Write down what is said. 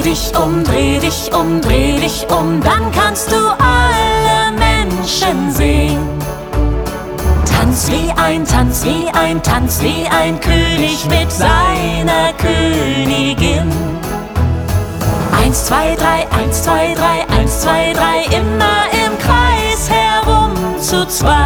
dreh dich um, dreh dich um, dann kannst du alle Menschen sehen. Tanz wie ein, tanz wie ein, tanz wie ein König mit seiner Königin. 1, 2, 3, 1, 2, 3, 1, 2, 3, immer im Kreis herum zu zweit.